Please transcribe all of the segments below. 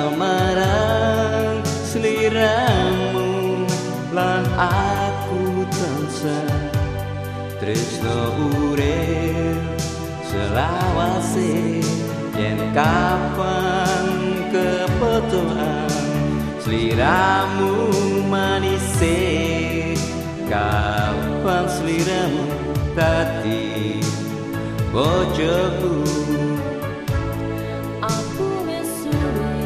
marang sliramu lan aku tansah tresno urip selawase yen kapan kebutuhan sliramu manise kapan sliramu dadi bojoku. Aku wis suwe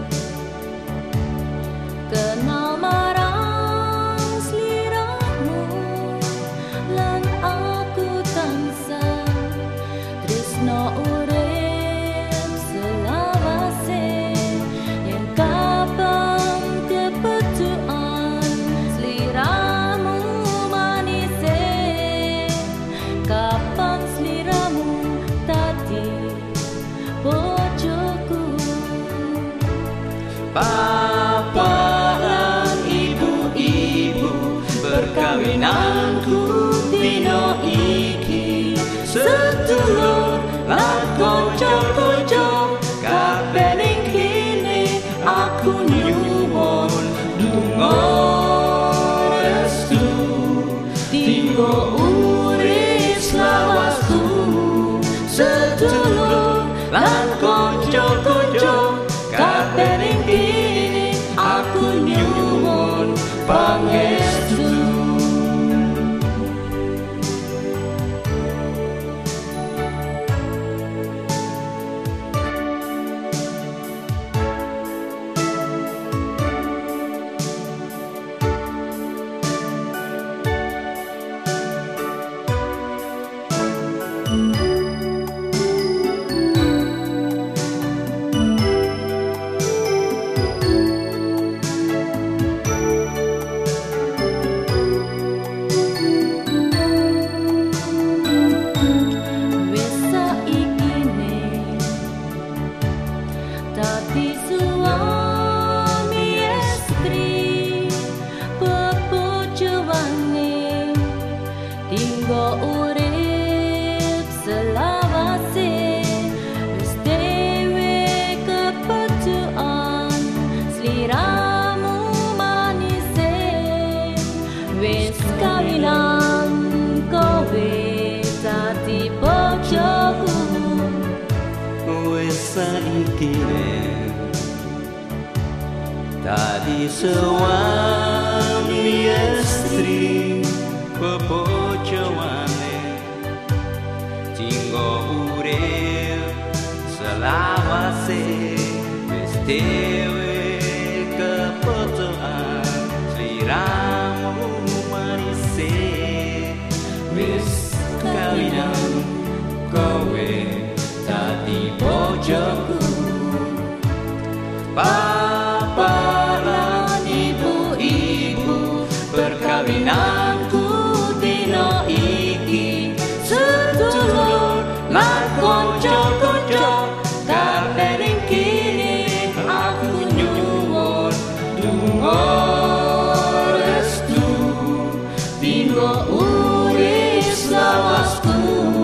kenal marang sliramu lan aku tansah tresno urip selawase yen kapan kebutuhan sliramu manise kapan sliramu dadi bojoku. Bapak lan ibu-ibu perkawinanku dino iki sedulur lan kanca-kanca kabeh ning kene aku nyuwun donga restu dinggo urip selawasku sedulur lan kanca-kanca kabeh ning kene aku nyuwun pangestu. Dadi suami istri bebojoane dinggo urip selawase wis dhewe kebutuhan sliramu manise wis kawinan kowe dadi bojoku. Saiki tadi suami istri bebojoane dinggo urip selawase wis dhewe kebutuhan sliramu manise wis kawinan kowe dadi bojoku. Bapak lan ibu-ibu perkawinanku dino iki sedulur lan kanca-kanca kabeh ning kene aku nyuwun donga restu dinggo urip selawasku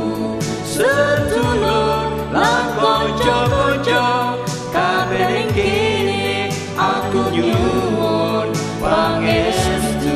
sedulur lan kanca-kanca kabeh ning kene aku nyuwun pangestu.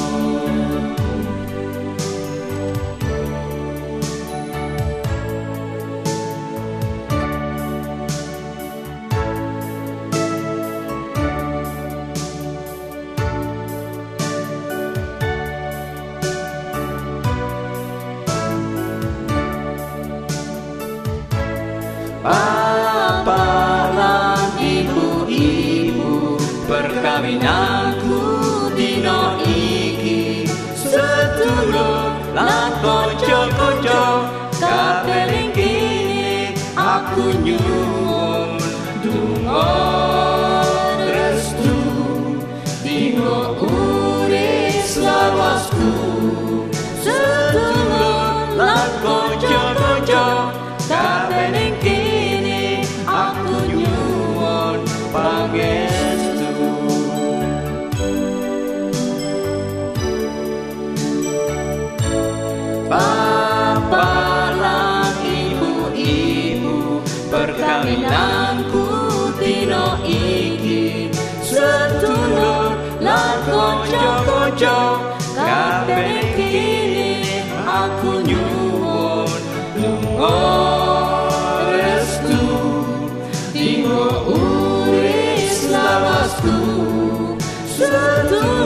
Bapak lan ibu-ibu perkawinanku dino iki sedulur lan kanca-kanca kabeh ning kene aku nyuwun donga restu dinggo urip selawasku sedulur lan kanca-kanca kabeh ning kene aku nyuwun pangestu. Bapak lan ibu-ibu perkawinanku aku nyuwun lunga restu tinggo urip selawasku.